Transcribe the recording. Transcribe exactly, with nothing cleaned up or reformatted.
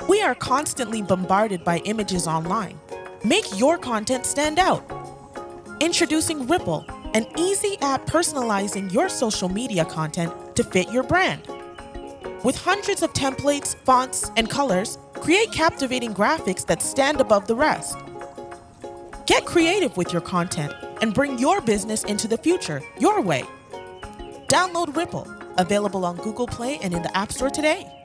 We are constantly bombarded by images online. Make your content stand out. Introducing Ripple, an easy app personalizing your social media content to fit your brand. With hundreds of templates, fonts, and colors, create captivating graphics that stand above the rest. Get creative with your content and bring your business into the future your way. Download Ripple, available on Google Play and in the App Store today.